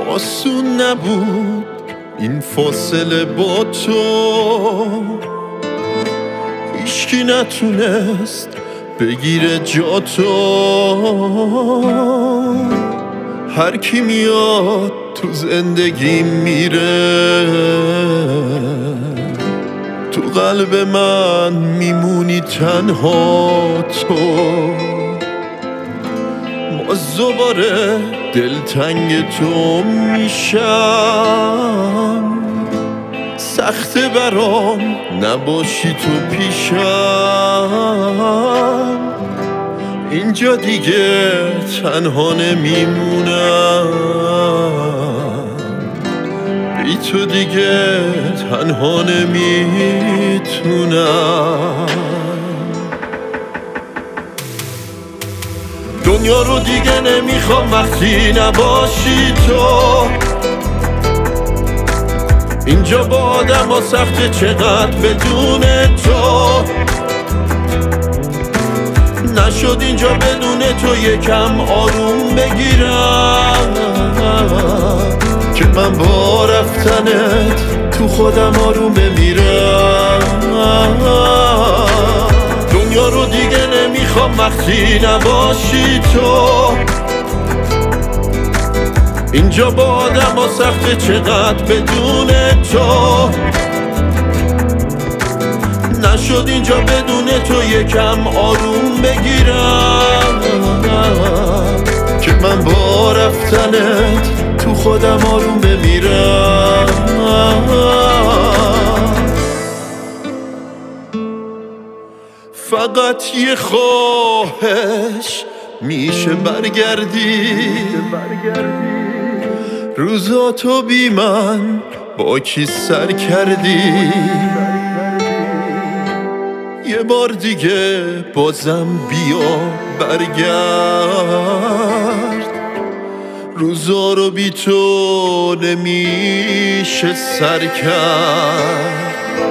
آسون نبود این فاصله با تو، هیچکی نتونست بگیره جا تو. هر کی میاد تو زندگی میره، تو قلب من میمونی تنها تو. باز دوباره دلتنگ تو میشم، سخته برام نباشی تو پیشم. اینجا دیگه تنها نمیمونم، بی تو دیگه تنها نمیتونم. دنیا رو دیگه نمیخوام وقتی نباشی تو. اینجا با آدم ها سخته چقدر بدون تو. نشد اینجا بدون تو یکم آروم بگیرم، که من با رفتنت تو خودم آروم بمیرم. دنیا رو دیگه نمیخوام وقتی نباشی تو. اینجا با آدم ها سخته چقدر بدون تو. نشد اینجا بدون تو یکم آروم بگیرم، که من با رفتنت تو خودم آروم بمیرم. فقط یه خواهش میشه برگردی، روزاتو بی من با کی سر کردی. یه بار دیگه بازم بیا برگرد، روزا رو بی تو نمیشه سر کرد.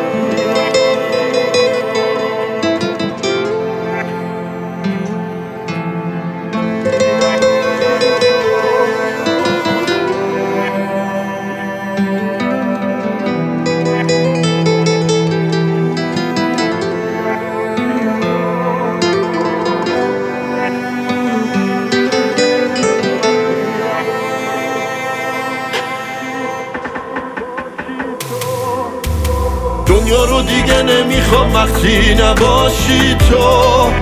دنیا رو دیگه نمیخوام وقتی نباشی تو.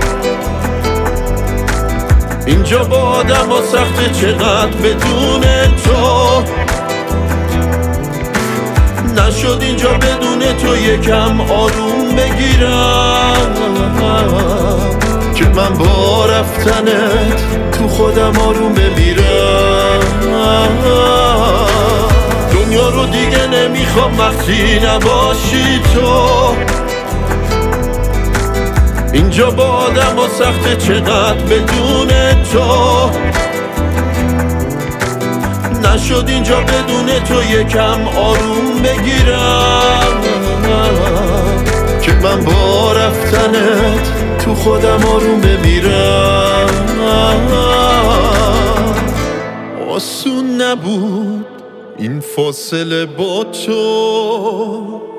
اینجا با آدم ها سخته چقدر بدون تو. نشد اینجا بدون تو یکم آروم بگیرم، که من با رفتنت تو خودم آروم بمیرم. دنیا رو دیگه نمیخوام وقتی نباشی تو. اینجا با آدم ها سخته چقدر بدون تو. نشد اینجا بدون تو یکم آروم بگیرم، که من با رفتنت تو خودم آروم بمیرم. آسون نبود این فاصله با تو.